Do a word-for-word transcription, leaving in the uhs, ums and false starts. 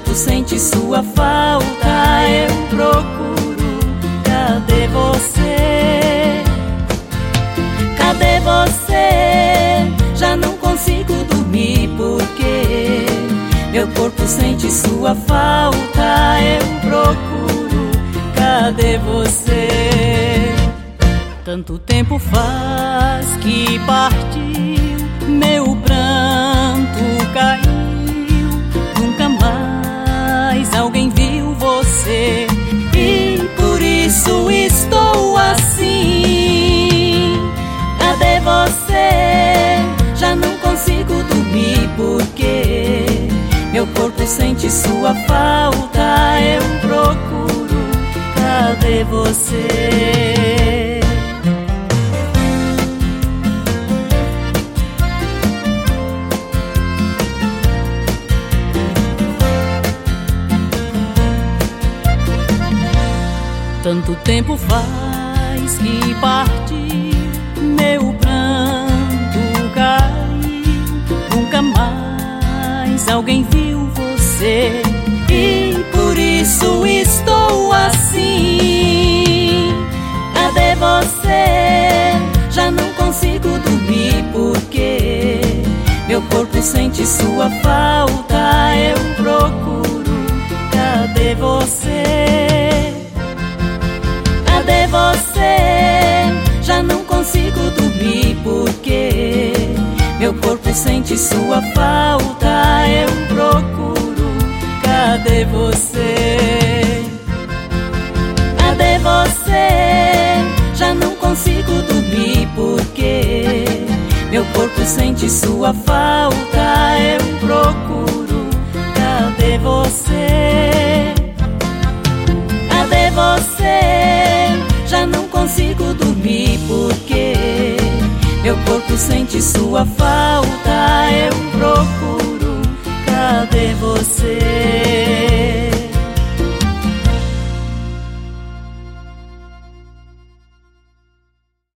corpo sente sua falta, eu procuro. Cadê você? Cadê você? Já não consigo dormir porque meu corpo sente sua falta, eu procuro. Cadê você? Tanto tempo faz que partiu, meu pranto caiu, nunca mais alguém viu você, e por isso estou assim. Cadê você? Já não consigo dormir porque meu corpo sente sua falta, eu procuro. Cadê você? Tanto tempo faz que partiu, meu pranto caiu, nunca mais alguém viu você, e por isso estou assim. Cadê você? Já não consigo dormir porque meu corpo sente sua falta, eu procuro. Cadê você? Cadê você? Já não consigo dormir porque meu corpo sente sua falta, eu procuro. Cadê você? Cadê você? Já não consigo dormir porque meu corpo sente sua falta, eu procuro. Cadê você? Cadê você? Já não consigo dormir porque meu corpo sente sua falta, eu